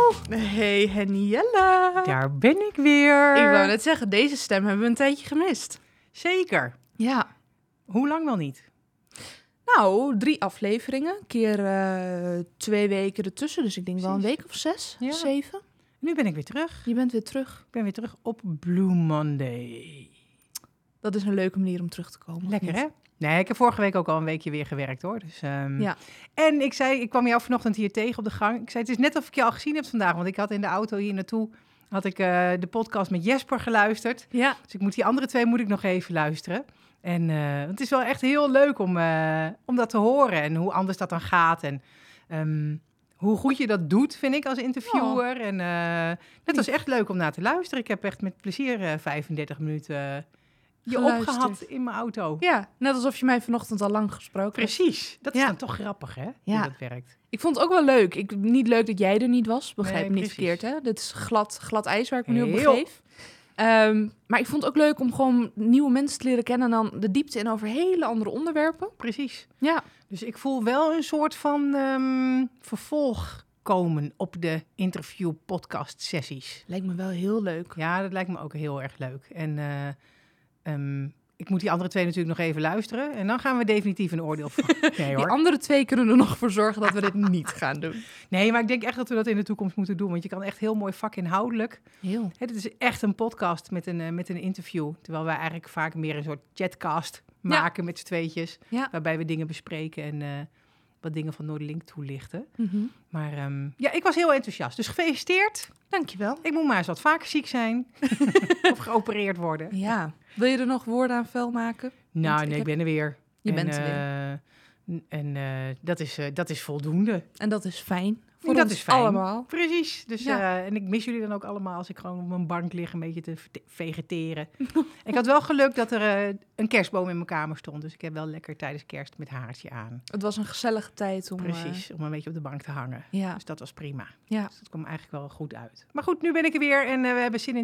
Hey Hennielle. Daar ben ik weer. Ik wou net zeggen, deze stem hebben we een tijdje gemist. Zeker. Ja. Hoe lang wel niet? Nou, 3 afleveringen. Keer 2 weken ertussen. Dus ik denk wel een week of 6, Ja. 7. Nu ben ik weer terug. Je bent weer terug. Ik ben weer terug op Blue Monday. Dat is een leuke manier om terug te komen. Lekker, hè? Nee, ik heb vorige week ook al een weekje weer gewerkt, hoor. Dus, Ja. En ik kwam jou vanochtend hier tegen op de gang. Ik zei, het is net of ik je al gezien heb vandaag. Want ik had in de auto hier naartoe, had ik de podcast met Jesper geluisterd. Ja. Dus die andere 2 moet ik nog even luisteren. En het is wel echt heel leuk om dat te horen. En hoe anders dat dan gaat. En hoe goed je dat doet, vind ik, als interviewer. Oh. En dat was echt leuk om naar te luisteren. Ik heb echt met plezier 35 minuten je Geluisterd. opgehad in mijn auto. Ja, net alsof je mij vanochtend al lang gesproken hebt. Precies. Dat is Ja. dan toch grappig, hè? Ja. Hoe dat werkt. Ik vond het ook wel leuk. Niet leuk dat jij er niet was. Begrijp Nee, me niet precies. verkeerd, hè? Dit is glad ijs waar ik me nu op Heel. begeef. Maar ik vond het ook leuk om gewoon nieuwe mensen te leren kennen en dan de diepte in over hele andere onderwerpen. Precies. Ja. Dus ik voel wel een soort van vervolg komen op de interview-podcast-sessies. Lijkt me wel heel leuk. Ja, dat lijkt me ook heel erg leuk. En ik moet die andere 2 natuurlijk nog even luisteren. En dan gaan we definitief een oordeel van. Nee, Die hoor. andere 2 kunnen er nog voor zorgen dat we dit niet gaan doen. Nee, maar ik denk echt dat we dat in de toekomst moeten doen. Want je kan echt heel mooi vakinhoudelijk. Heel. Het is echt een podcast met een interview. Terwijl wij eigenlijk vaak meer een soort chatcast maken met z'n tweetjes. Ja. Waarbij we dingen bespreken en wat dingen van Noorderlink toelichten. Mhm. Maar ik was heel enthousiast. Dus gefeliciteerd. Dankjewel. Ik moet maar eens wat vaker ziek zijn. Of geopereerd worden. Ja. Wil je er nog woorden aan vuil maken? Nou, Want nee, ik ben er weer. Je bent er weer. En dat is voldoende. En dat is fijn. Voor Dat ons is fijn. allemaal. Precies. Dus, Ja. en ik mis jullie dan ook allemaal als ik gewoon op mijn bank lig een beetje te vegeteren. Ik had wel geluk dat er een kerstboom in mijn kamer stond. Dus ik heb wel lekker tijdens kerst met haartje aan. Het was een gezellige tijd om... Precies, om een beetje op de bank te hangen. Ja. Dus dat was prima. Ja. Dus dat kwam eigenlijk wel goed uit. Maar goed, nu ben ik er weer en we hebben zin in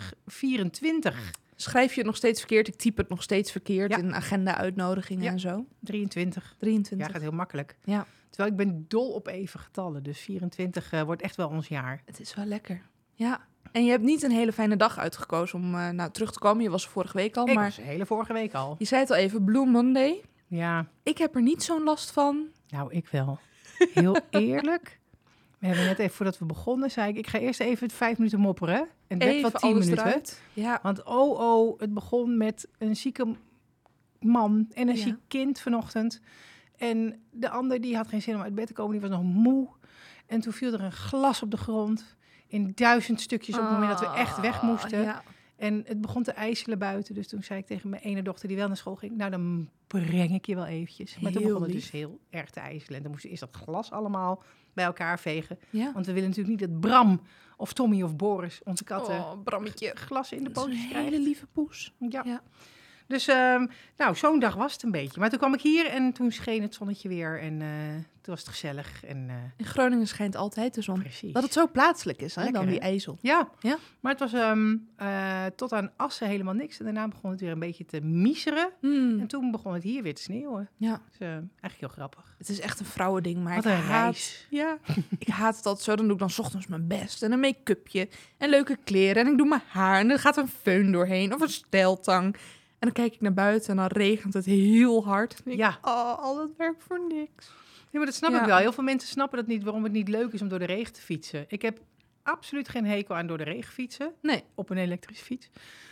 2024. Schrijf je het nog steeds verkeerd? Ik typ het nog steeds verkeerd Ja. in agenda-uitnodigingen Ja. en zo. 23. 23. Ja, gaat heel makkelijk. Ja. Terwijl ik ben dol op even getallen. Dus 24 wordt echt wel ons jaar. Het is wel lekker. Ja. En je hebt niet een hele fijne dag uitgekozen om terug te komen. Je was er vorige week al, Ik maar was de hele vorige week al. je zei het al even, Blue Monday. Ja, Ik heb er niet zo'n last van. nou ik wel. Heel eerlijk. We hebben net even voordat we begonnen, zei ik ga eerst even 5 minuten mopperen. En het werd wel 10 alles minuten. eruit. Ja. Want het begon met een zieke man en een Ja. ziek kind vanochtend. En de ander die had geen zin om uit bed te komen, die was nog moe. En toen viel er een glas op de grond in 1000 stukjes op het moment dat we echt weg moesten. Ja. En het begon te ijselen buiten. Dus toen zei ik tegen mijn ene dochter die wel naar school ging, nou dan breng ik je wel eventjes. Maar toen Heel begon het lief. dus heel erg te ijselen. En dan moesten we eerst dat glas allemaal bij elkaar vegen. Ja. Want we willen natuurlijk niet dat Bram of Tommy of Boris, onze katten, Brammetje. glas in de Dat is pootjes een krijgen. hele lieve poes. Ja. Ja. Dus zo'n dag was het een beetje. Maar toen kwam ik hier en toen scheen het zonnetje weer. En toen was het gezellig. En In Groningen schijnt altijd de zon. precies. Dat het zo plaatselijk is, hè, Lekker, dan die hè? ijzel. Ja. Ja. Maar het was tot aan Assen helemaal niks. En daarna begon het weer een beetje te miseren. En toen begon het hier weer te sneeuwen. Ja. Dus eigenlijk heel grappig. Het is echt een vrouwending, maar Wat ik een haat... reis. Ja, ik haat het altijd zo. Dan doe ik dan 's ochtends mijn best en een make-upje en leuke kleren. En ik doe mijn haar en er gaat een föhn doorheen of een steltang. En dan kijk ik naar buiten en dan regent het heel hard. En ik, Ja. al dat werk voor niks. Ja, maar dat snap Ja. ik wel. Heel veel mensen snappen dat niet, waarom het niet leuk is om door de regen te fietsen. Ik heb absoluut geen hekel aan door de regen fietsen. Nee, Op een elektrische fiets.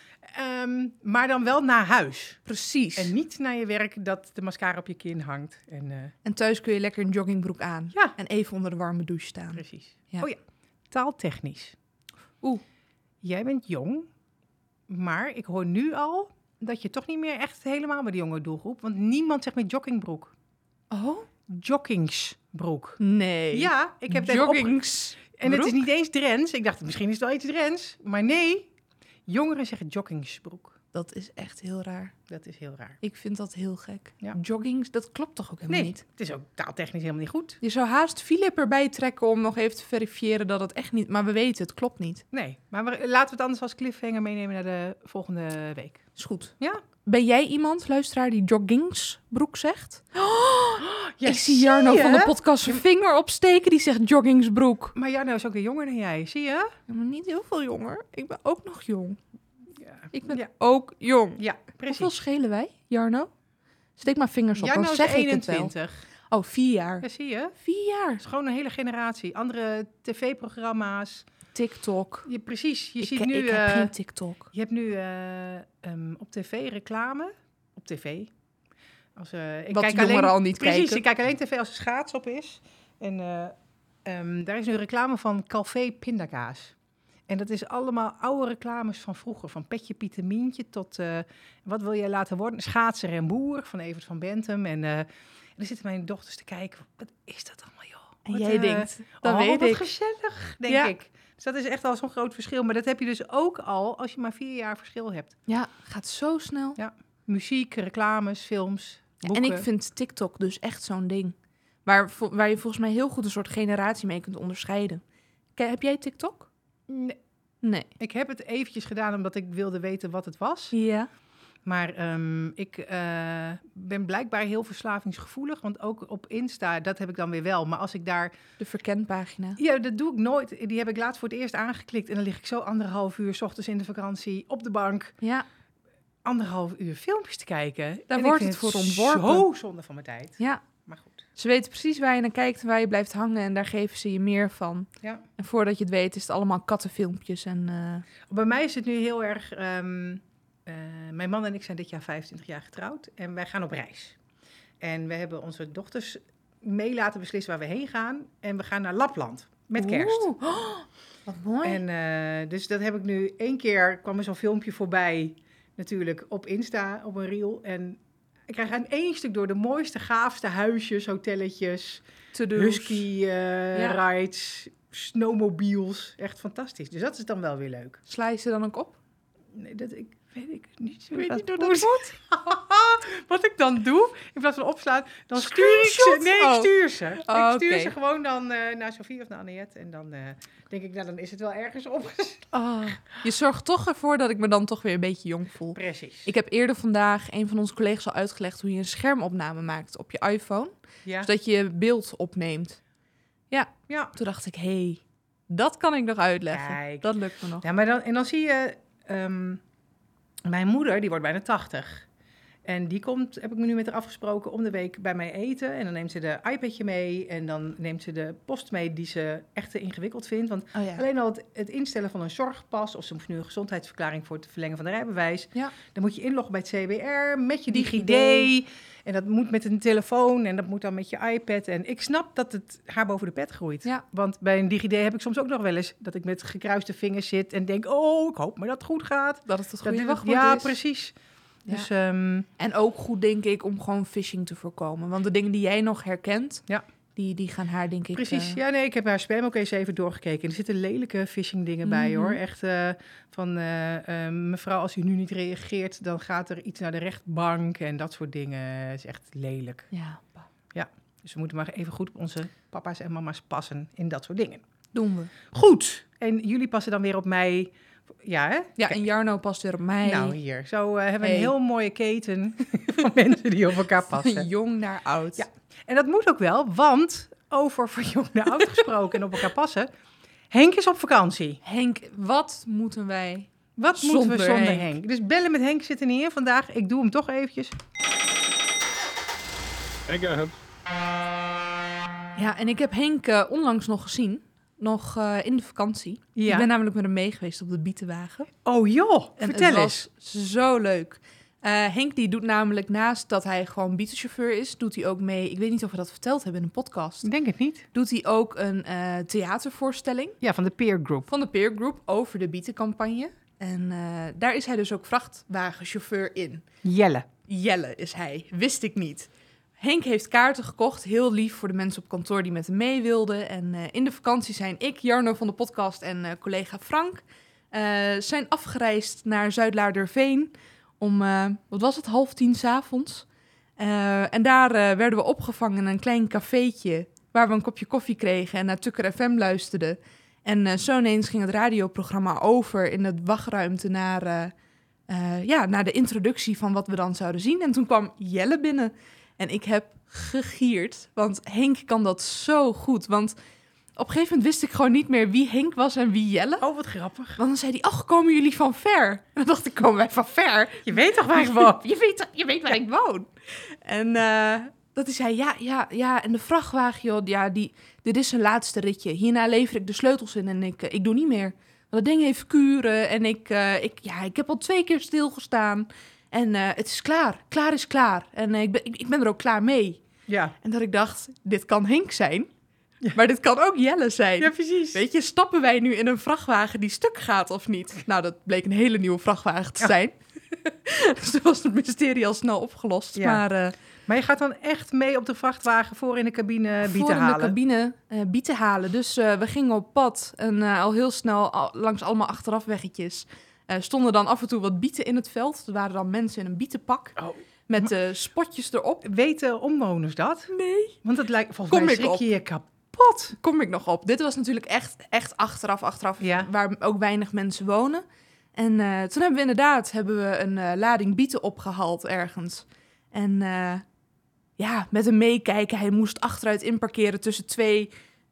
Maar dan wel naar huis. precies. En niet naar je werk dat de mascara op je kin hangt. En En thuis kun je lekker een joggingbroek aan. ja, En even onder de warme douche staan. precies. Ja. Oh ja, taaltechnisch. Oeh. Jij bent jong, maar ik hoor nu al dat je toch niet meer echt helemaal bij de jonge doelgroep. Want niemand zegt meer joggingbroek. Oh? Joggingsbroek. Nee. Ja, ik heb het even joggings. En het is niet eens Drents. Ik dacht, misschien is het wel iets Drents. Maar nee, jongeren zeggen joggingsbroek. Dat is echt heel raar. Dat is heel raar. Ik vind dat heel gek. Ja. Joggings, dat klopt toch ook helemaal Nee, niet? het is ook taaltechnisch helemaal niet goed. Je zou haast Philip erbij trekken om nog even te verifiëren dat het echt niet... Maar we weten, het klopt niet. Nee, maar laten we het anders als cliffhanger meenemen naar de volgende week. Is goed. Ja? Ben jij iemand, luisteraar, die joggingsbroek zegt? Ja, Ik zie Jarno van de podcast zijn vinger opsteken. Die zegt joggingsbroek. Maar Jarno is ook weer jonger dan jij, zie je? Ja, maar niet heel veel jonger. Ik ben ook nog jong. Ja, Ik ben Ja. ook jong. ja precies. Hoeveel schelen wij, Jarno? Steek maar vingers op, Jarno dan is zeg ik het wel. 21. Oh, 4 jaar. Ja, zie je? 4 jaar. Het is gewoon een hele generatie. Andere tv-programma's. TikTok. Precies, je ziet ik nu... heb geen TikTok. Je hebt nu op tv reclame. Op tv. Ik Wat kijk jongeren alleen, al niet precies, kijken. ik kijk alleen tv als er schaats op is. En daar is nu reclame van Calvé pindakaas. En dat is allemaal oude reclames van vroeger. Van Petje Piet Mientje tot wat wil jij laten worden? Schaatser en boer van Evert van Bentum. En dan zitten mijn dochters te kijken. Wat is dat allemaal, joh? En Wat, jij denkt, dat weet wat ik. gezellig, denk Ja. ik. Dus dat is echt al zo'n groot verschil. Maar dat heb je dus ook al als je maar 4 jaar verschil hebt. Ja, gaat zo snel. Muziek, reclames, films, boeken. En ik vind TikTok dus echt zo'n ding. Waar je volgens mij heel goed een soort generatie mee kunt onderscheiden. Heb jij TikTok? Nee, Nee. ik heb het eventjes gedaan omdat ik wilde weten wat het was. Ja. Maar ik ben blijkbaar heel verslavingsgevoelig. Want ook op Insta, dat heb ik dan weer wel. Maar als ik daar... De verkenpagina. Ja, dat doe ik nooit. Die heb ik laatst voor het eerst aangeklikt. En dan lig ik zo 1,5 uur 's ochtends in de vakantie op de bank. Ja. 1,5 uur filmpjes te kijken. Daar En wordt ik het vind voor ontworpen. Zo zonde van mijn tijd. Ja. Maar goed. Ze weten precies waar je naar kijkt en waar je blijft hangen. En daar geven ze je meer van. Ja. En voordat je het weet is het allemaal kattenfilmpjes. En, Bij mij is het nu heel erg... mijn man en ik zijn dit jaar 25 jaar getrouwd. En wij gaan op reis. En we hebben onze dochters mee laten beslissen waar we heen gaan. En we gaan naar Lapland. Met kerst. Oeh. Oh, wat mooi. En dus dat heb ik nu 1 keer... kwam er zo'n filmpje voorbij, natuurlijk, op Insta, op een reel. En ik krijg aan 1 stuk door de mooiste, gaafste huisjes, hotelletjes, husky rides, snowmobiles. Echt fantastisch. Dus dat is dan wel weer leuk. Sla je ze dan ook op? Nee, dat weet ik niet. Ik weet niet hoe dat dat moet. Wat ik dan doe, in plaats van opslaan, dan stuur ik ze. Screenshot? Nee, Oh. ik stuur ze. Oh, ik stuur oké. ze gewoon dan naar Sofie of naar Annette. En dan denk ik, nou, dan is het wel ergens opgeslagen. Oh. Je zorgt toch ervoor dat ik me dan toch weer een beetje jong voel. Precies. Ik heb eerder vandaag een van onze collega's al uitgelegd hoe je een schermopname maakt op je iPhone. Ja. Zodat je beeld opneemt. Ja. Toen dacht ik, hé, dat kan ik nog uitleggen. Kijk. Dat lukt me nog. Ja, maar dan zie je... mijn moeder, die wordt bijna 80. En die komt, heb ik me nu met haar afgesproken, om de week bij mij eten. En dan neemt ze de iPadje mee. En dan neemt ze de post mee die ze echt te ingewikkeld vindt. Want Oh ja. alleen al het instellen van een zorgpas... of ze hoeft nu een gezondheidsverklaring voor het verlengen van de rijbewijs. Ja. Dan moet je inloggen bij het CBR met je DigiD. DigiD. En dat moet met een telefoon en dat moet dan met je iPad. En ik snap dat het haar boven de pet groeit. Ja. Want bij een DigiD heb ik soms ook nog wel eens... dat ik met gekruiste vingers zit en denk... oh, ik hoop maar dat het goed gaat. Dat het het goede Dat wachtwoord ja, is. precies. Ja. Dus En ook goed, denk ik, om gewoon phishing te voorkomen. Want de dingen die jij nog herkent, Ja. die gaan haar, denk ik... precies. Ja, nee, ik heb haar spam ook eens even doorgekeken. Er zitten lelijke phishing dingen bij, Mhm. hoor. Echt van, mevrouw, als u nu niet reageert... dan gaat er iets naar de rechtbank en dat soort dingen. Het is echt lelijk. Ja, Dus we moeten maar even goed op onze papa's en mama's passen in dat soort dingen. doen we. Goed. En jullie passen dan weer op mij. Ja, hè? Ja, en Jarno past weer op mij. Nou, hier. Zo hebben we Hey. een heel mooie keten van mensen die op elkaar passen. Van jong naar oud. Ja. En dat moet ook wel, want over van jong naar oud gesproken en op elkaar passen. Henk is op vakantie. Henk, wat moeten wij? Wat moeten we Zonder zonder Henk. Henk? Dus bellen met Henk zit er niet in vandaag. Ik doe hem toch eventjes. Ik heb het. Ja, en ik heb Henk onlangs nog gezien. Nog in de vakantie. Ja. Ik ben namelijk met hem mee geweest op de bietenwagen. Oh joh, En vertel het eens. was zo leuk. Henk die doet namelijk naast dat hij gewoon bietenchauffeur is, doet hij ook mee, ik weet niet of we dat verteld hebben in een podcast, Ik denk het niet. doet hij ook een theatervoorstelling Ja, van de peer group. van de Peer Group over de bietencampagne. En daar is hij dus ook vrachtwagenchauffeur in. Jelle. Jelle is hij, wist ik niet. Henk heeft kaarten gekocht, heel lief voor de mensen op kantoor die met hem mee wilden. En in de vakantie zijn ik, Jarno van de podcast en collega Frank... zijn afgereisd naar Zuidlaarderveen om, wat was het, 9:30 s'avonds. En daar werden we opgevangen in een klein cafeetje waar we een kopje koffie kregen en naar Tukker FM luisterden. En zo ineens ging het radioprogramma over in het wachtruimte naar naar de introductie van wat we dan zouden zien. En toen kwam Jelle binnen en ik heb gegierd. Want Henk kan dat zo goed. Want op een gegeven moment wist ik gewoon niet meer wie Henk was en wie Jelle. Oh, wat grappig. Want dan zei hij, komen jullie van ver? En dan dacht ik, komen wij van ver? Je weet toch waar ik woon? Je weet waar ik woon. En dat hij zei, ja, en de vrachtwagen, joh, dit is zijn laatste ritje. Hierna lever ik de sleutels in en ik doe niet meer. Want dat ding heeft kuren en ik heb al 2 keer stilgestaan. En het is klaar. Klaar is klaar. En ik ben er ook klaar mee. Ja. En dat ik dacht, dit kan Henk zijn. Ja. Maar dit kan ook Jelle zijn. Ja, precies. Weet je, stappen wij nu in een vrachtwagen die stuk gaat of niet? Nou, dat bleek een hele nieuwe vrachtwagen te zijn. Dus toen was het mysterie al snel opgelost. Ja. Maar je gaat dan echt mee op de vrachtwagen voor in de cabine bieten halen? Voor in de cabine bieten halen. Dus we gingen op pad en al heel snel langs allemaal achterafweggetjes stonden dan af en toe wat bieten in het veld. Er waren dan mensen in een bietenpak met spotjes erop. Weten omwoners dat? Nee. Want het lijkt volgens mij schrik je kapot. Kom ik nog op. Dit was natuurlijk echt achteraf waar ook weinig mensen wonen. En toen hebben we een lading bieten opgehaald ergens. En met hem meekijken. Hij moest achteruit inparkeren tussen 2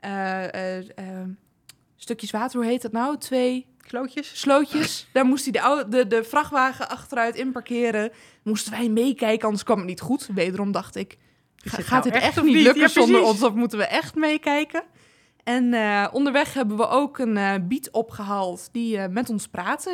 stukjes water. Hoe heet dat nou? 2 slootjes. Daar moest hij de vrachtwagen achteruit inparkeren. Moesten wij meekijken, anders kwam het niet goed. Wederom dacht ik, gaat dit echt niet lukken zonder ons? Of moeten we echt meekijken? En onderweg hebben we ook een biet opgehaald die met ons praatte.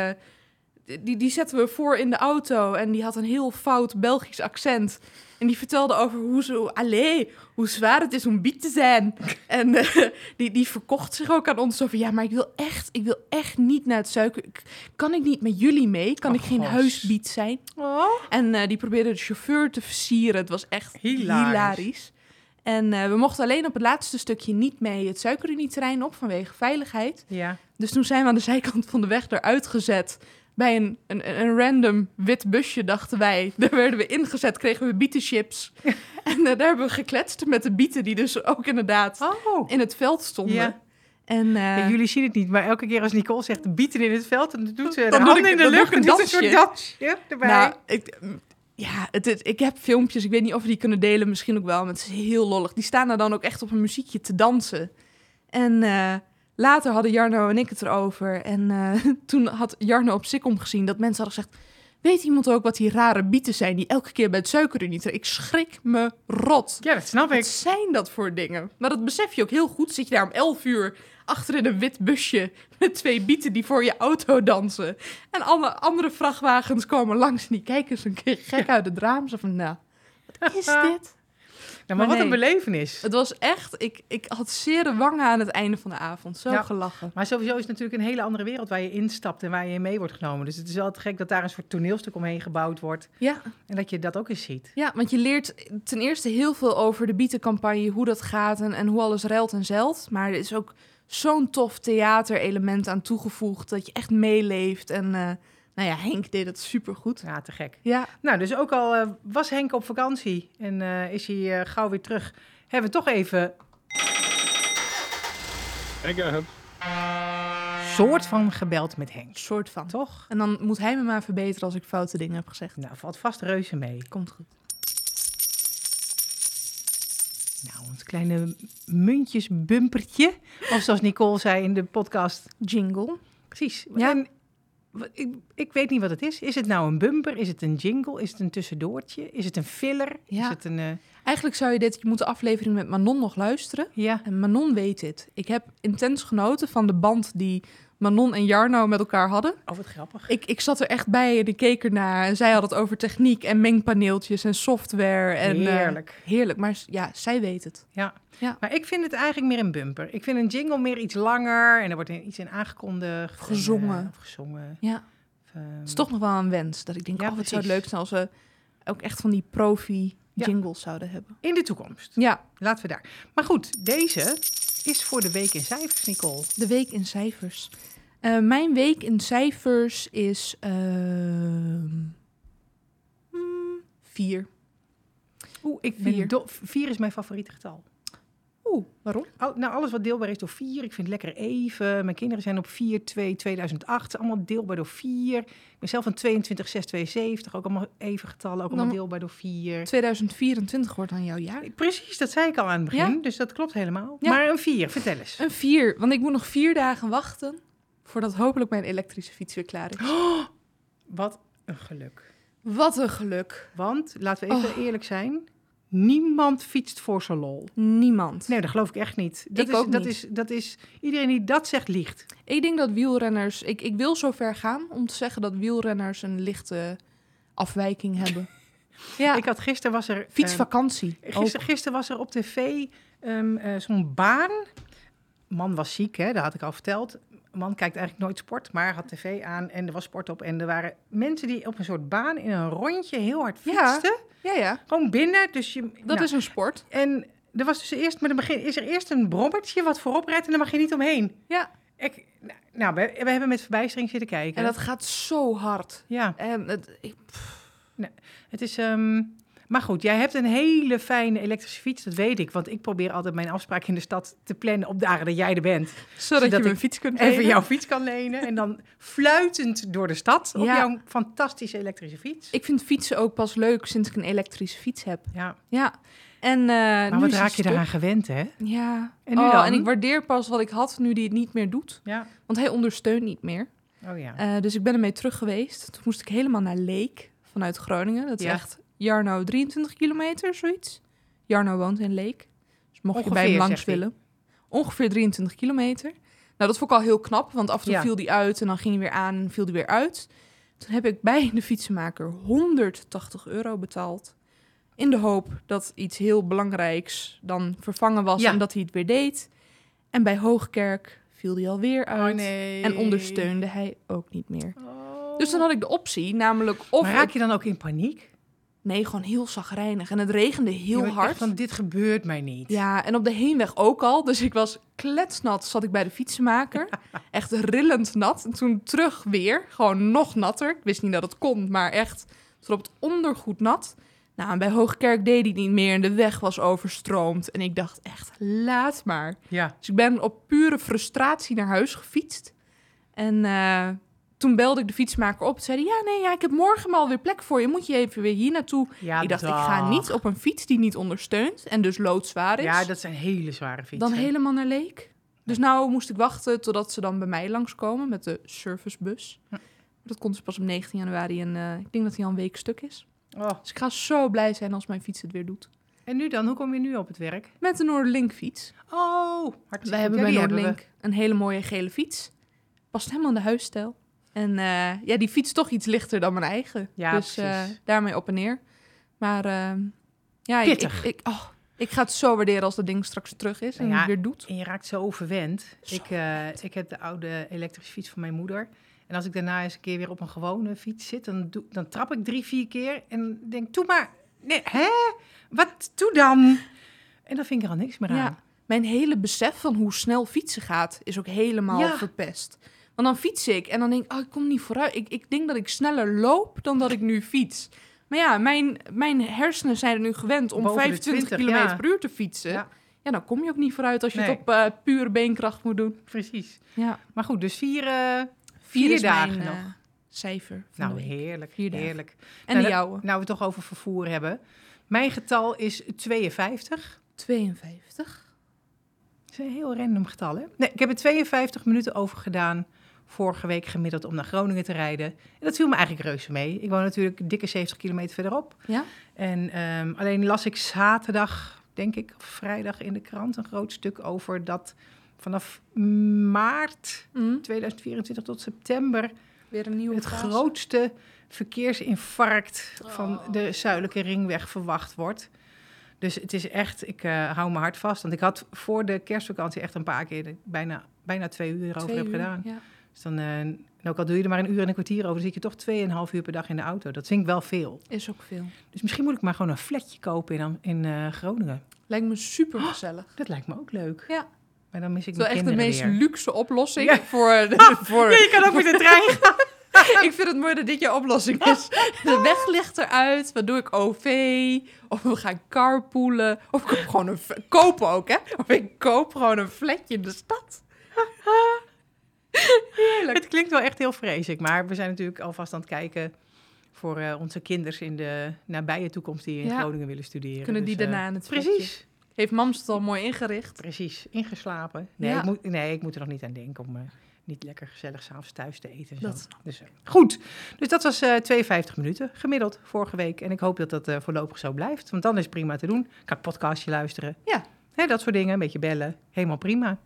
Die zetten we voor in de auto en die had een heel fout Belgisch accent. En die vertelde over hoe zwaar het is om biet te zijn. En die verkocht zich ook aan ons over, maar ik wil echt niet naar het suiker. Kan ik niet met jullie mee? Kan ik geen huisbiet zijn? Oh. En die probeerde de chauffeur te versieren. Het was echt hilarisch. En we mochten alleen op het laatste stukje niet mee het suikerunieterrein op vanwege veiligheid. Ja. Dus toen zijn we aan de zijkant van de weg eruit gezet. Bij een random wit busje, dachten wij. Daar werden we ingezet, kregen we bietenchips. En daar hebben we gekletst met de bieten die dus ook inderdaad in het veld stonden. Ja. En, jullie zien het niet, maar elke keer als Nicole zegt de bieten in het veld, dan doet ze de handen in de lucht en doet een soort dansje erbij. Nou, ik heb filmpjes, ik weet niet of we die kunnen delen, misschien ook wel, maar het is heel lollig. Die staan er dan ook echt op een muziekje te dansen. En later hadden Jarno en ik het erover. En toen had Jarno op Sikkom gezien dat mensen hadden gezegd, weet iemand ook wat die rare bieten zijn die elke keer bij het suikerunie? Ik schrik me rot. Ja, dat snap ik. Wat zijn dat voor dingen? Maar dat besef je ook heel goed. Zit je daar om 11 uur achter in een wit busje met 2 bieten die voor je auto dansen. En alle andere vrachtwagens komen langs en die kijken eens een keer gek uit het raam. Zo van, wat is dit? Ja, maar wat een belevenis. Het was echt, ik had zere wangen aan het einde van de avond. Zo gelachen. Maar sowieso is het natuurlijk een hele andere wereld waar je instapt en waar je in mee wordt genomen. Dus het is wel te gek dat daar een soort toneelstuk omheen gebouwd wordt. Ja. En dat je dat ook eens ziet. Ja, want je leert ten eerste heel veel over de bietencampagne, hoe dat gaat en hoe alles ruilt en zeilt. Maar er is ook zo'n tof theaterelement aan toegevoegd dat je echt meeleeft. En Henk deed het supergoed. Ja, te gek. Ja. Nou, dus ook al was Henk op vakantie en is hij gauw weer terug, hebben we toch even soort van gebeld met Henk. Soort van. Toch? En dan moet hij me maar verbeteren als ik foute dingen heb gezegd. Nou, valt vast reuze mee. Komt goed. Nou, ons kleine muntjesbumpertje. Of zoals Nicole zei in de podcast. Jingle. Precies. Ja. En ik weet niet wat het is. Is het nou een bumper? Is het een jingle? Is het een tussendoortje? Is het een filler? Ja. Is het een... Eigenlijk zou je moet de aflevering met Manon nog luisteren. Ja. En Manon weet dit. Ik heb intens genoten van de band die Manon en Jarno met elkaar hadden. Oh, wat grappig. Ik zat er echt bij en ik keek ernaar. En zij had het over techniek en mengpaneeltjes en software. En, heerlijk. Heerlijk, maar ja, zij weet het. Ja. Maar ik vind het eigenlijk meer een bumper. Ik vind een jingle meer iets langer en er wordt iets in aangekondigd. Gezongen. Gezongen. Ja. Het is toch nog wel een wens. Dat ik denk, wat zou het leuk zijn als we ook echt van die profi jingles zouden hebben. In de toekomst. Ja. Laten we daar. Maar goed, deze is voor de week in cijfers, Nicole. De week in cijfers. Mijn week in cijfers is 4. 4 is mijn favoriete getal. Oh, waarom? Alles wat deelbaar is door 4. Ik vind het lekker even. Mijn kinderen zijn op 4/2/2008. Allemaal deelbaar door 4. Ik ben zelf een 22/6/72. Ook allemaal even getallen. Ook allemaal deelbaar door 4. 2024 wordt dan jouw jaar. Precies, dat zei ik al aan het begin. Ja. Dus dat klopt helemaal. Ja. Maar een 4, vertel eens. Een 4, want ik moet nog 4 dagen wachten voordat hopelijk mijn elektrische fiets weer klaar is. Wat een geluk. Wat een geluk. Want, laten we even eerlijk zijn... Niemand fietst voor zijn lol. Niemand. Nee, dat geloof ik echt niet. Dat is iedereen die dat zegt, liegt. Ik denk dat wielrenners... Ik wil zo ver gaan om te zeggen dat wielrenners een lichte afwijking hebben. Ja, Ik had gisteren fietsvakantie. Gisteren was er op tv zo'n baan. Man was ziek, hè, dat had ik al verteld. Man kijkt eigenlijk nooit sport, maar had tv aan en er was sport op. En er waren mensen die op een soort baan in een rondje heel hard fietsten. Ja. Gewoon binnen. Dus Dat is een sport. En er was dus eerst, met het begin is er eerst een brommertje wat voorop rijdt en daar mag je niet omheen. Ja. We hebben met verbijstering zitten kijken. En dat gaat zo hard. Ja. En Het is... Maar goed, jij hebt een hele fijne elektrische fiets, dat weet ik. Want ik probeer altijd mijn afspraak in de stad te plannen op dagen dat jij er bent. Zodat je ik mijn fiets kunt lenen. even jouw fiets kan lenen. En dan fluitend door de stad op jouw fantastische elektrische fiets. Ik vind fietsen ook pas leuk sinds ik een elektrische fiets heb. Ja. En, maar nu wat is raak het je daaraan gewend, hè? Ja. En nu dan? En ik waardeer pas wat ik had nu die het niet meer doet. Ja. Want hij ondersteunt niet meer. Oh ja. Dus ik ben ermee terug geweest. Toen moest ik helemaal naar Leek vanuit Groningen. Dat is echt Jarno 23 kilometer, zoiets. Jarno woont in Leek. Dus mocht je bij hem langs willen. Ongeveer 23 kilometer. Nou, dat vond ik al heel knap, want af en toe viel die uit en dan ging hij weer aan en viel die weer uit. Toen heb ik bij de fietsenmaker €180 betaald. In de hoop dat iets heel belangrijks dan vervangen was en dat hij het weer deed. En bij Hoogkerk viel die alweer uit. Oh nee. En ondersteunde hij ook niet meer. Oh. Dus dan had ik de optie, namelijk of... Maar raak je dan ook in paniek? Nee, gewoon heel chagrijnig. En het regende heel hard. Van dit gebeurt mij niet. Ja, en op de heenweg ook al. Dus ik was kletsnat, zat ik bij de fietsenmaker. Echt rillend nat. En toen terug weer, gewoon nog natter. Ik wist niet dat het kon, maar echt tot op het ondergoed nat. Nou, en bij Hoogkerk deed hij het niet meer en de weg was overstroomd. En ik dacht echt, laat maar. Ja. Dus ik ben op pure frustratie naar huis gefietst. En toen belde ik de fietsmaker op en zei hij, ik heb morgen maar alweer plek voor je. Moet je even weer hier naartoe? Ja, ik dacht, ik ga niet op een fiets die niet ondersteunt en dus loodzwaar is. Ja, dat zijn hele zware fietsen. Dan helemaal naar Leek. Dus nou moest ik wachten totdat ze dan bij mij langskomen met de servicebus. Dat komt dus pas op 19 januari en ik denk dat hij al een week stuk is. Oh. Dus ik ga zo blij zijn als mijn fiets het weer doet. En nu dan? Hoe kom je nu op het werk? Met de Noorderlink fiets. Oh, hartstikke. Wij hebben bij Noorderlink een hele mooie gele fiets. Past helemaal in de huisstijl. En die fiets toch iets lichter dan mijn eigen. Ja, dus daarmee op en neer. Maar pittig. Ik ga het zo waarderen als dat ding straks terug is en het weer doet. En je raakt zo verwend. Ik heb de oude elektrische fiets van mijn moeder. En als ik daarna eens een keer weer op een gewone fiets zit, dan trap ik 3-4 keer en denk, doe maar. Nee, hè? Wat? Doe dan? En dan vind ik er al niks meer aan. Ja, mijn hele besef van hoe snel fietsen gaat is ook helemaal verpest. Want dan fiets ik en dan denk ik, ik kom niet vooruit. Ik denk dat ik sneller loop dan dat ik nu fiets. Maar ja, mijn hersenen zijn er nu gewend om 25 km per uur te fietsen. Ja, dan kom je ook niet vooruit als je het op pure beenkracht moet doen. Precies. Ja. Maar goed, dus 4 dagen nog. Cijfer van de week. Heerlijk, heerlijk. En de jouwe? Nou, we het toch over vervoer hebben. Mijn getal is 52. 52? Dat is een heel random getal, hè? Nee, ik heb er 52 minuten over gedaan vorige week gemiddeld om naar Groningen te rijden. En dat viel me eigenlijk reuze mee. Ik woon natuurlijk dikke 70 kilometer verderop. Ja? En alleen las ik zaterdag, denk ik, of vrijdag in de krant een groot stuk over dat vanaf maart 2024 tot september weer een nieuwe het grootste verkeersinfarct van de Zuidelijke Ringweg verwacht wordt. Dus het is echt, ik hou me hard vast. Want ik had voor de kerstvakantie echt een paar keer bijna 2 uur erover heb gedaan. Ja. Dus dan, ook al doe je er maar een uur en een kwartier over, dan zit je toch 2,5 uur per dag in de auto. Dat vind ik wel veel. Is ook veel. Dus misschien moet ik maar gewoon een flatje kopen in Groningen. Lijkt me super gezellig. Dat lijkt me ook leuk. Ja. Maar dan mis ik mijn kinderen weer. Dat is echt de meest luxe oplossing voor... Ja, je kan ook met de trein gaan. Ik vind het mooi dat dit jouw oplossing is. De weg ligt eruit. Wat doe ik? OV. Of we gaan carpoolen. Of ik koop gewoon kopen ook, hè? Of ik koop gewoon een flatje in de stad. Heerlijk. Het klinkt wel echt heel vreselijk, maar we zijn natuurlijk alvast aan het kijken voor onze kinders in de nabije toekomst die in Groningen willen studeren. Kunnen die Dus, daarna in het flatje? Precies. Heeft mams het al mooi ingericht? Precies, ingeslapen. Nee, Ja. ik moet er nog niet aan denken om niet lekker gezellig s'avonds thuis te eten. En zo. Dat snap ik. Dus, goed, dus dat was 52 minuten gemiddeld vorige week. En ik hoop dat dat voorlopig zo blijft, want dan is het prima te doen. Kan ik podcastje luisteren. Ja. Hè, dat soort dingen, een beetje bellen. Helemaal prima.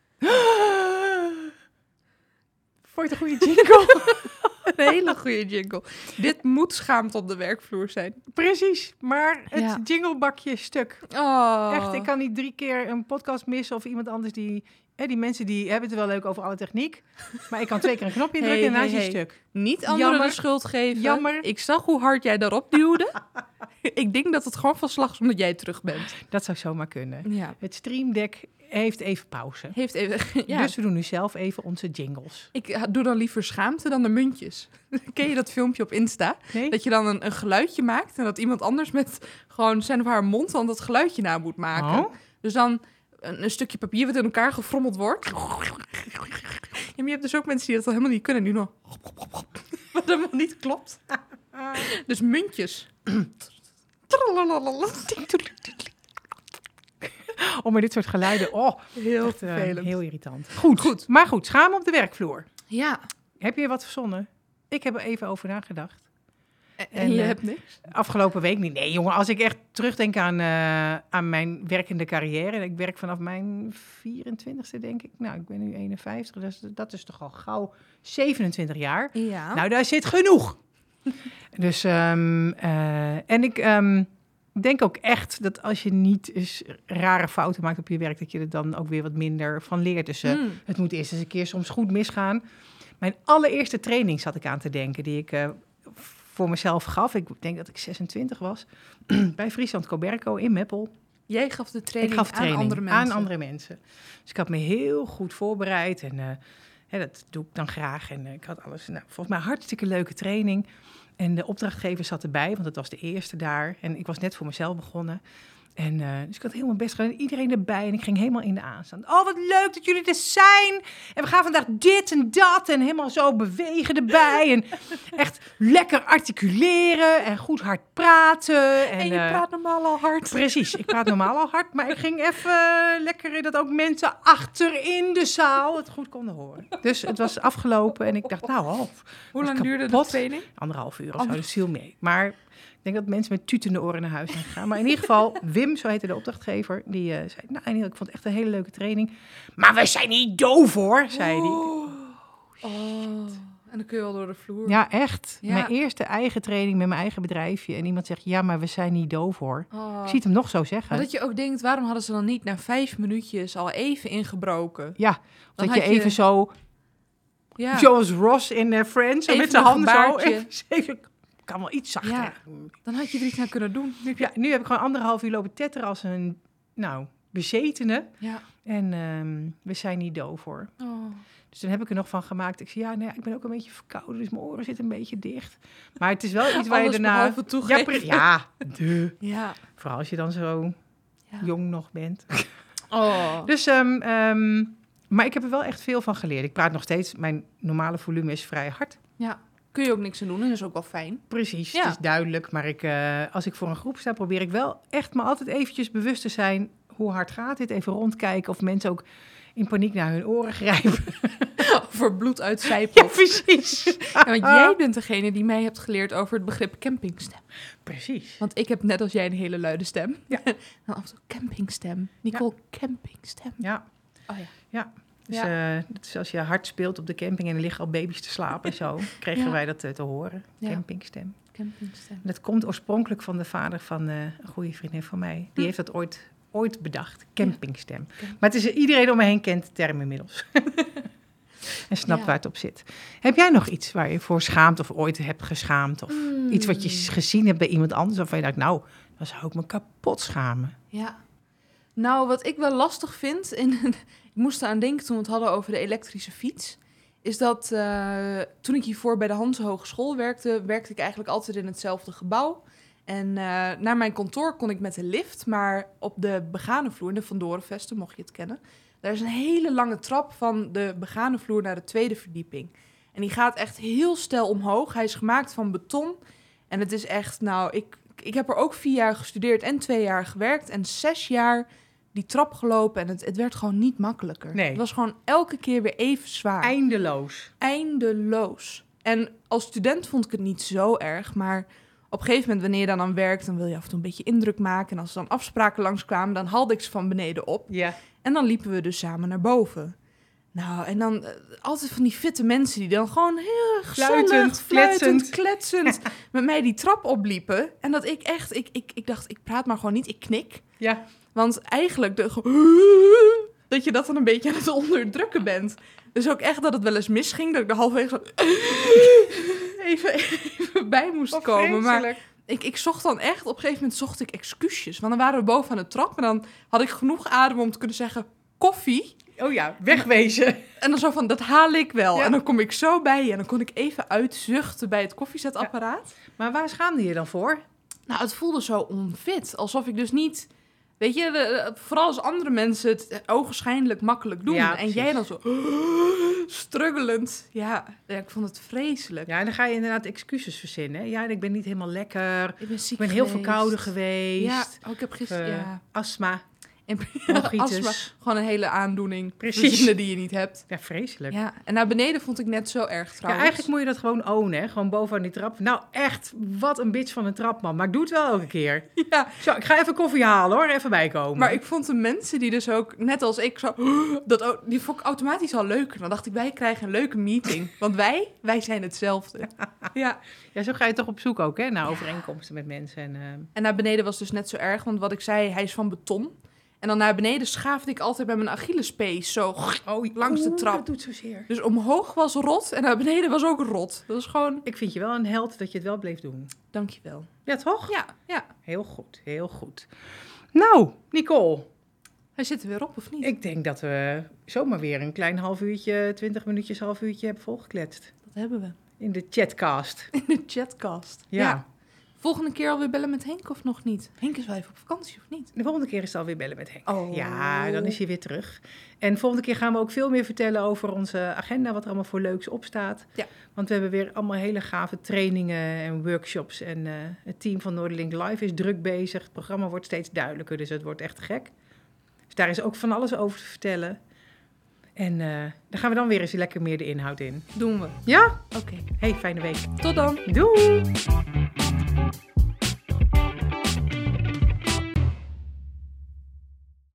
Vond je het een goede jingle? Een hele goede jingle. Dit moet schaamte op de werkvloer zijn. Precies, maar het Ja. jinglebakje is stuk. Oh. Echt, ik kan niet 3 keer een podcast missen of iemand anders die... die mensen die hebben het wel leuk over alle techniek. Maar ik kan 2 keer een knopje indrukken en dan is hij stuk. Niet anderen Jammer. de schuld geven. Jammer. Ik zag hoe hard jij daarop duwde. Ik denk dat het gewoon van slag is omdat jij terug bent. Dat zou zomaar kunnen. Ja. Het Stream Deck heeft even pauze. Heeft even... Ja. Dus we doen nu zelf even onze jingles. Ik doe dan liever schaamte dan de muntjes. Ken je dat filmpje op Insta? Nee? Dat je dan een geluidje maakt en dat iemand anders met gewoon zijn of haar mond dan dat geluidje na moet maken. Oh? Dus dan een stukje papier wat in elkaar gefrommeld wordt. Ja, maar je hebt dus ook mensen die dat al helemaal niet kunnen. Die nog... Wat helemaal niet klopt. Dus muntjes. Oh, maar dit soort geluiden, Heel echt, vervelend. heel irritant. Goed, maar goed, schamen op de werkvloer. Ja. Heb je wat verzonnen? Ik heb er even over nagedacht. En je hebt niks? Afgelopen week niet. Nee, jongen, als ik echt terugdenk aan mijn werkende carrière. En ik werk vanaf mijn 24e, denk ik. Nou, ik ben nu 51, dus dat is toch al gauw 27 jaar. Ja. Nou, daar zit genoeg. Dus, en ik denk ook echt dat als je niet eens rare fouten maakt op je werk, dat je er dan ook weer wat minder van leert. Dus het moet eerst eens een keer soms goed misgaan. Mijn allereerste training zat ik aan te denken, die ik voor mezelf gaf. Ik denk dat ik 26 was. Bij Friesland Coberco in Meppel. Jij gaf de training, Ik gaf training aan andere mensen. aan andere mensen. Dus ik had me heel goed voorbereid en dat doe ik dan graag. En ik had alles, volgens mij hartstikke leuke training. En de opdrachtgever zat erbij, want het was de eerste daar. En ik was net voor mezelf begonnen. En dus ik had helemaal best gedaan. Iedereen erbij en ik ging helemaal in de aanstaan. Oh, wat leuk dat jullie er zijn. En we gaan vandaag dit en dat. En helemaal zo bewegen erbij. En echt lekker articuleren en goed hard praten. En je praat normaal al hard. Precies, ik praat normaal al hard. Maar ik ging even lekker dat ook mensen achter in de zaal het goed konden horen. Dus het was afgelopen en ik dacht, Hoe lang duurde de kapot. training? 1,5 uur of zo, dus viel mee. Maar ik denk dat mensen met tutende oren naar huis zijn gegaan. Maar in ieder geval, Wim, zo heette de opdrachtgever, die zei... Nou, Aniel, ik vond het echt een hele leuke training. Maar we zijn niet doof, hoor, zei hij. En dan kun je wel door de vloer. Ja, echt. Ja. Mijn eerste eigen training met mijn eigen bedrijfje. En iemand zegt, ja, maar we zijn niet doof, hoor. Oh. Ik zie het hem nog zo zeggen. Maar dat je ook denkt, waarom hadden ze dan niet na 5 minuutjes al even ingebroken? Ja, Dan dat je had je- even zo... Ja. Zoals Ross in Friends, zo Even met zijn een handen zo. gebaartje. Even, kan wel iets zachter. Ja. Dan had je er iets naar kunnen doen. Ja, nu heb ik gewoon 1,5 uur lopen tetteren als een, bezetene. Ja. En we zijn niet doof, hoor. Oh. Dus toen heb ik er nog van gemaakt. Ik zei, ik ben ook een beetje verkouden, dus mijn oren zitten een beetje dicht. Maar het is wel iets waar je Alles daarna... behalve toegeven. Ja, vooral als je dan zo Ja. jong nog bent. Oh. Dus, maar ik heb er wel echt veel van geleerd. Ik praat nog steeds, mijn normale volume is vrij hard. Ja. Kun je ook niks aan doen en dat is ook wel fijn. Precies, Ja. het is duidelijk. Maar als ik voor een groep sta, probeer ik wel echt me altijd eventjes bewust te zijn. Hoe hard gaat dit? Even rondkijken of mensen ook in paniek naar hun oren grijpen. Voor bloed uitcijpelt. Ja, precies. Ja, want jij bent degene die mij hebt geleerd over het begrip campingstem. Precies. Want ik heb net als jij een hele luide stem. Ja. Dan af en toe campingstem. Nicole, campingstem. Ja. Oh ja. Ja. Dus Ja. dat is als je hard speelt op de camping en er liggen al baby's te slapen en zo, kregen Ja. wij dat te horen. Ja. Campingstem. Campingstem. Dat komt oorspronkelijk van de vader van een goede vriendin van mij. Die heeft dat ooit bedacht. Campingstem. Maar het is, iedereen om me heen kent de term inmiddels. En snapt Ja. waar het op zit. Heb jij nog iets waar je voor schaamt of ooit hebt geschaamd? Of iets wat je gezien hebt bij iemand anders waarvan je dacht, nou, dan zou ik me kapot schamen. Ja. Nou, wat ik wel lastig vind, ik moest eraan denken toen we het hadden over de elektrische fiets, is dat toen ik hiervoor bij de Hanse Hogeschool werkte ik eigenlijk altijd in hetzelfde gebouw. En naar mijn kantoor kon ik met de lift, maar op de begane vloer, de Van Dorenvesten, mocht je het kennen, daar is een hele lange trap van de begane vloer naar de tweede verdieping. En die gaat echt heel steil omhoog. Hij is gemaakt van beton. En het is echt, ik heb er ook 4 jaar gestudeerd en 2 jaar gewerkt. En 6 jaar die trap gelopen. En het werd gewoon niet makkelijker. Nee. Het was gewoon elke keer weer even zwaar. Eindeloos. En als student vond ik het niet zo erg. Maar op een gegeven moment, wanneer je dan werkt, dan wil je af en toe een beetje indruk maken. En als er dan afspraken langskwamen, dan haalde ik ze van beneden op. Ja. En dan liepen we dus samen naar boven. Nou, en dan altijd van die fitte mensen die dan gewoon heel gezellig, fluitend, kletsend met mij die trap opliepen. En dat ik echt, ik dacht, ik praat maar gewoon niet, ik knik. Ja. Want eigenlijk, dat je dat dan een beetje aan het onderdrukken bent. Dus ook echt dat het wel eens misging, dat ik er halverwege zo even bij moest komen. Maar ik zocht dan echt, op een gegeven moment zocht ik excuusjes. Want dan waren we boven aan de trap en dan had ik genoeg adem om te kunnen zeggen, koffie. Oh ja, wegwezen. En dan zo van, dat haal ik wel. Ja. En dan kom ik zo bij je en dan kon ik even uitzuchten bij het koffiezetapparaat. Ja. Maar waar schaamde je dan voor? Nou, het voelde zo onfit. Alsof ik dus niet... Weet je, vooral als andere mensen het ogenschijnlijk makkelijk doen. Ja, en precies. jij dan zo struggelend. Ja, ik vond het vreselijk. Ja, en dan ga je inderdaad excuses verzinnen. Ja, ik ben niet helemaal lekker. Ik ben ziek Ik ben heel geweest. verkouden geweest. Ja, ik heb gisteren... Astma. En bronchitis. astma, gewoon een hele aandoening. Precies. Verzinnen die je niet hebt. Ja, vreselijk. Ja, en naar beneden vond ik net zo erg Ja, trouwens. eigenlijk moet je dat gewoon ownen, hè? Gewoon bovenaan die trap. Nou, echt, wat een bitch van een trap, man. Maar ik doe het wel elke keer. Ja, Zo, ik ga even koffie halen, hoor. Even bijkomen. maar ik vond de mensen die dus ook, net als ik, zo, die vond ik automatisch al leuker. Dan dacht ik, wij krijgen een leuke meeting. Want wij zijn hetzelfde. Ja. Ja, zo ga je toch op zoek ook, hè? Naar overeenkomsten met mensen. En naar beneden was dus net zo erg, want wat ik zei, hij is van beton. En dan naar beneden schaafde ik altijd met mijn Achillespees zo langs de trap. Dat doet zozeer. Dus omhoog was rot en naar beneden was ook rot. Dat was gewoon, Ik vind je wel een held dat je het wel bleef doen. dankjewel. Ja, toch? Ja. Heel goed, heel goed. Nou, Nicole, Hij zit er weer op, of niet? ik denk dat we zomaar weer een klein half uurtje, 20 minuutjes, half uurtje hebben volgekletst. Dat hebben we. In de chatcast. In de chatcast. Ja. Volgende keer alweer bellen met Henk of nog niet? Henk is wel even op vakantie of niet? De volgende keer is het alweer bellen met Henk. Oh. Ja, dan is hij weer terug. En de volgende keer gaan we ook veel meer vertellen over onze agenda, wat er allemaal voor leuks op staat. Ja. Want we hebben weer allemaal hele gave trainingen en workshops. En het team van Noorderlink Live is druk bezig. Het programma wordt steeds duidelijker, dus het wordt echt gek. Dus daar is ook van alles over te vertellen. En daar gaan we dan weer eens lekker meer de inhoud in. Doen we. Ja? Oké. Hey, fijne week. Tot dan. Doei!